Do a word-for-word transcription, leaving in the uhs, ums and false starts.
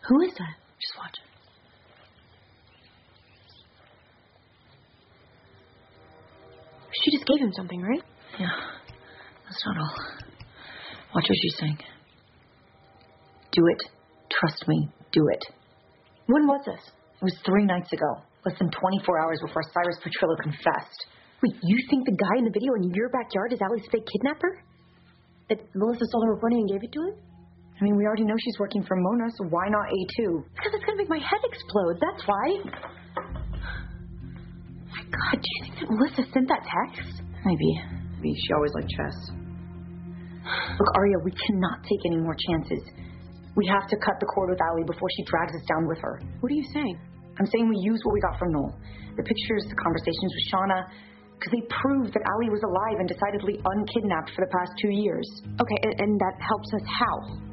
Who is that? Just watch. She just gave him something, right? Yeah. That's not all. Watch what she's saying. Do it. Trust me. Do it. When was this? It was three nights ago. Less than twenty-four hours before Cyrus Petrillo confessed. Wait, you think the guy in the video in your backyard is Allie's fake kidnapper? That Melissa stole her reporting and gave it to him? I mean, we already know she's working for Mona, so why not A two? Because it's going to make my head explode, that's why. My God, do you think that Melissa sent that text? Maybe. Maybe she always liked chess. Look, Aria, we cannot take any more chances. We have to cut the cord with Allie before she drags us down with her. What are you saying? I'm saying we use what we got from Noel. The pictures, the conversations with Shauna, because they prove that Allie was alive and decidedly unkidnapped for the past two years. Okay, and, and that helps us how?